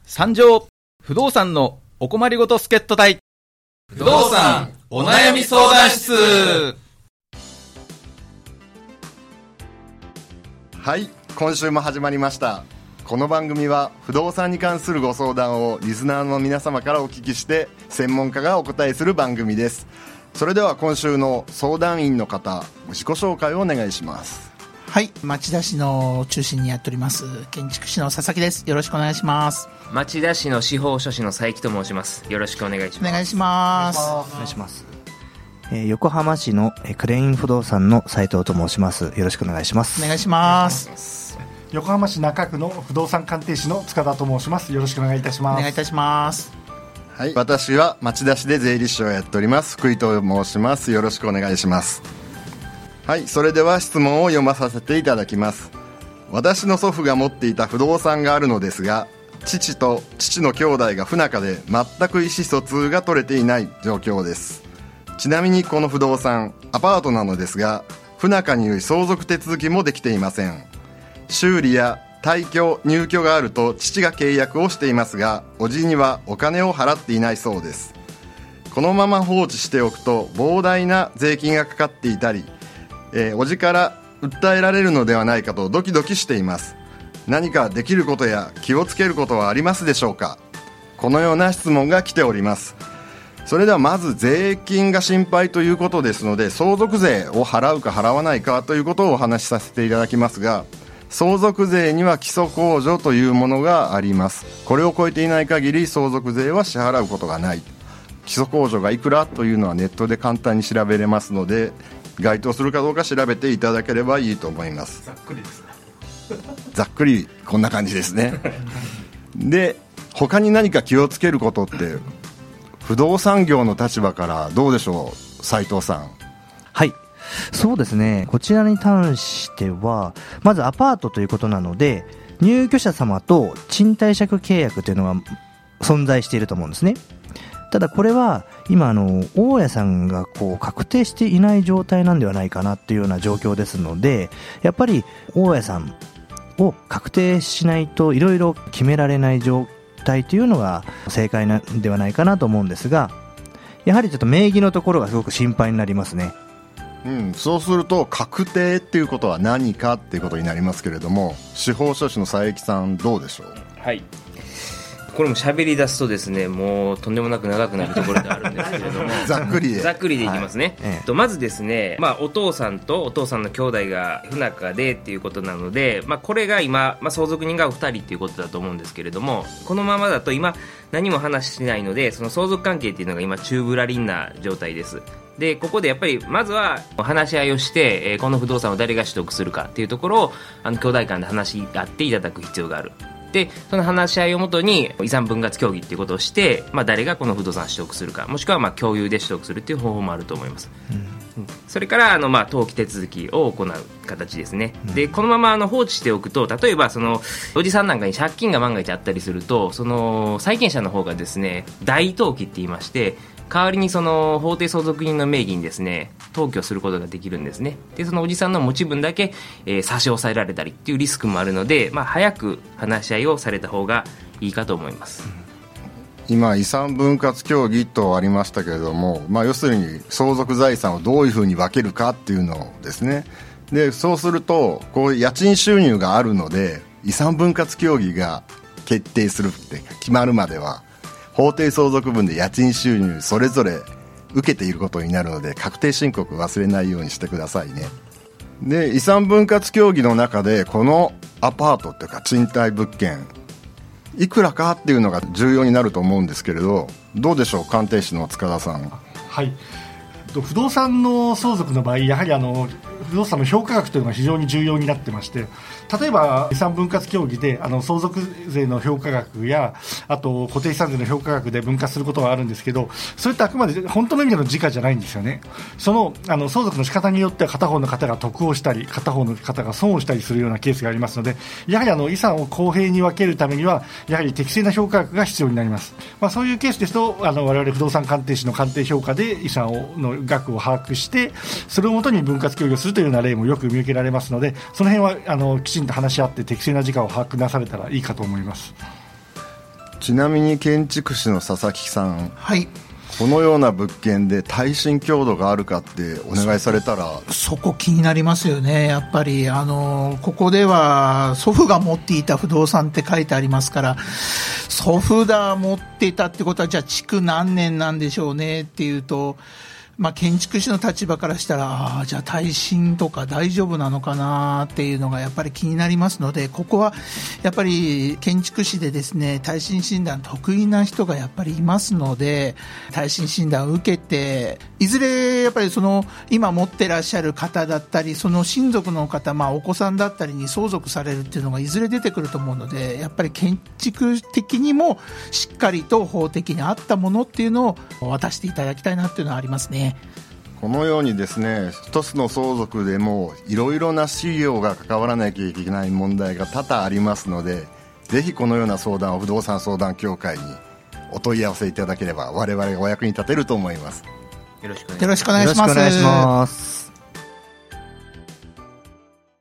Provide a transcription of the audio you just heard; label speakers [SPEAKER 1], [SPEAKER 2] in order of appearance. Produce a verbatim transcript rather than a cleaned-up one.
[SPEAKER 1] 参上不動産のお困りごと助っ人隊、不動産お悩み相談室。
[SPEAKER 2] はい、今週も始まりました。この番組は不動産に関するご相談をリスナーの皆様からお聞きして専門家がお答えする番組です。それでは今週の相談員の方、自己紹介をお願いします。
[SPEAKER 3] はい、町田市の中心にやっております建築士の佐々木です。よろしくお願いします。
[SPEAKER 4] 町田市の司法書士の佐伯と申します。よろしくお願いします。
[SPEAKER 3] お願いします。
[SPEAKER 5] お願いします。えー、横浜市のクレイン不動産の斉藤と申します。よろしくお願いします。
[SPEAKER 3] お願いします。
[SPEAKER 6] 横浜市中区の不動産鑑定士の塚田と申します。よろしくお願いいたします。
[SPEAKER 3] お願いいたします。
[SPEAKER 2] はい、私は町田市で税理士をやっております福井と申します。よろしくお願いします。はい、それでは質問を読まさせていただきます。私の祖父が持っていた不動産があるのですが、父と父の兄弟が不仲で全く意思疎通が取れていない状況です。ちなみにこの不動産アパートなのですが、不仲により相続手続きもできていません。修理や退去入居があると父が契約をしていますが、叔父にはお金を払っていないそうです。このまま放置しておくと膨大な税金がかかっていたり、えー、叔父から訴えられるのではないかとドキドキしています。何かできることや気をつけることはありますでしょうか。このような質問が来ております。それではまず税金が心配ということですので、相続税を払うか払わないかということをお話しさせていただきますが、相続税には基礎控除というものがあります。これを超えていない限り相続税は支払うことがない。基礎控除がいくらというのはネットで簡単に調べれますので、該当するかどうか調べていただければいいと思います。
[SPEAKER 6] ざっくりですね。
[SPEAKER 2] ざっくりこんな感じですね。で、他に何か気をつけることって不動産業の立場からどうでしょう、斉藤さん。
[SPEAKER 5] はい、そうですね。こちらに関してはまずアパートということなので、入居者様と賃貸借契約というのが存在していると思うんですね。ただこれは今あの大家さんがこう確定していない状態なんではないかなっていうような状況ですので、やっぱり大家さんを確定しないといろいろ決められない状態というのが正解なんではないかなと思うんですが、やはりちょっと名義のところがすごく心配になりますね。
[SPEAKER 2] うん、そうすると確定っていうことは何かっていうことになりますけれども、司法書士の佐伯さんどうでしょう。
[SPEAKER 4] はい、これも喋り出すとですね、もうとんでもなく長くなるところであるんですけれども
[SPEAKER 2] ざっくりで
[SPEAKER 4] ざっくりでいきますね、はい、ええ、とまずですね、まあ、お父さんとお父さんの兄弟が不仲でっていうことなので、まあ、これが今、まあ、相続人がふたりっていうことだと思うんですけれども、このままだと今何も話してないので、その相続関係っていうのが今宙ぶらりんな状態です。でここでやっぱりまずは話し合いをして、えー、この不動産を誰が取得するかっていうところをあの兄弟間で話し合っていただく必要がある。でその話し合いをもとに遺産分割協議っていうことをして、まあ、誰がこの不動産を取得するか、もしくはまあ共有で取得するっていう方法もあると思います、うん、それからあのまあ登記手続きを行う形ですね、うん、でこのままあの放置しておくと、例えばそのおじさんなんかに借金が万が一あったりすると、その債権者の方がですね代登記って言いまして、代わりにその法定相続人の名義にですね登記をすることができるんですね。でそのおじさんの持ち分だけ、えー、差し押さえられたりっていうリスクもあるので、まあ、早く話し合いをされた方がいいかと思います。
[SPEAKER 2] 今遺産分割協議とありましたけれども、まあ、要するに相続財産をどういうふうに分けるかっていうのですね。でそうするとこう家賃収入があるので、遺産分割協議が決定するって決まるまでは法定相続分で家賃収入それぞれ受けていることになるので、確定申告忘れないようにしてくださいね。で遺産分割協議の中でこのアパートっていうか賃貸物件いくらかっていうのが重要になると思うんですけれど、どうでしょう、鑑定士の塚田さん。
[SPEAKER 6] はい、不動産の相続の場合、やはりあの不動産の評価額というのが非常に重要になってまして、例えば遺産分割協議であの相続税の評価額やあと固定資産税の評価額で分割することがあるんですけど、それってあくまで本当の意味での時価じゃないんですよね。その、あの相続の仕方によっては片方の方が得をしたり片方の方が損をしたりするようなケースがありますので、やはりあの遺産を公平に分けるためにはやはり適正な評価額が必要になります。まあ、そういうケースですとあの我々不動産鑑定士の鑑定評価で遺産をの額を把握してそれをもとに分割協議をするというような例もよく見受けられますので、その辺はあのきちんと話し合って適正な時価を把握なされたらいいかと思います。
[SPEAKER 2] ちなみに建築士の佐々木さん、
[SPEAKER 3] はい、
[SPEAKER 2] このような物件で耐震強度があるかってお願いされたら、
[SPEAKER 3] そこ気になりますよね。やっぱりあのここでは祖父が持っていた不動産って書いてありますから、祖父が持っていたってことはじゃあ築何年なんでしょうねっていうと、まあ、建築士の立場からしたら、ああじゃあ耐震とか大丈夫なのかなっていうのがやっぱり気になりますので、ここはやっぱり建築士でですね、耐震診断得意な人がやっぱりいますので、耐震診断を受けて、いずれやっぱりその今持ってらっしゃる方だったり、その親族の方、まあ、お子さんだったりに相続されるっていうのがいずれ出てくると思うので、やっぱり建築的にもしっかりと法的に合ったものっていうのを渡していただきたいなっていうのはありますね。
[SPEAKER 2] このようにですね、一つの相続でもいろいろな資料が関わらなきゃいけない問題が多々ありますので、ぜひこのような相談を不動産相談協会にお問い合わせいただければ我々がお役に立てると思います。
[SPEAKER 4] よろしくお願いします。
[SPEAKER 3] よろしくお願いします。
[SPEAKER 5] よろしくお願いします。